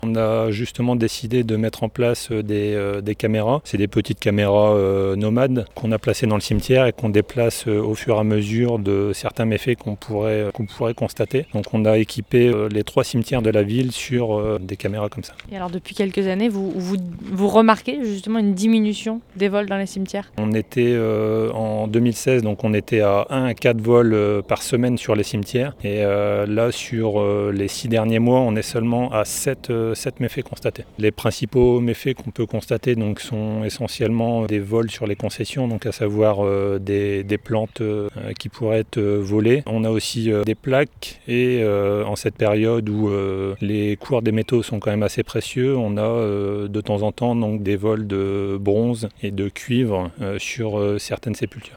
On a justement décidé de mettre en place des caméras. C'est des petites caméras nomades qu'on a placées dans le cimetière et qu'on déplace au fur et à mesure de certains méfaits qu'on pourrait constater. Donc on a équipé les 3 cimetières de la ville sur des caméras comme ça. Et alors depuis quelques années, vous remarquez justement une diminution des vols dans les cimetières? On était en 2016, donc on était à 1 à 4 vols par semaine sur les cimetières. Et là, sur les 6 derniers mois, on est seulement à 7 méfaits constatés. Les principaux méfaits qu'on peut constater donc, sont essentiellement des vols sur les concessions, donc à savoir des plantes qui pourraient être volées. On a aussi des plaques et en cette période où les cours des métaux sont quand même assez précieux, on a de temps en temps donc, des vols de bronze et de cuivre sur certaines sépultures.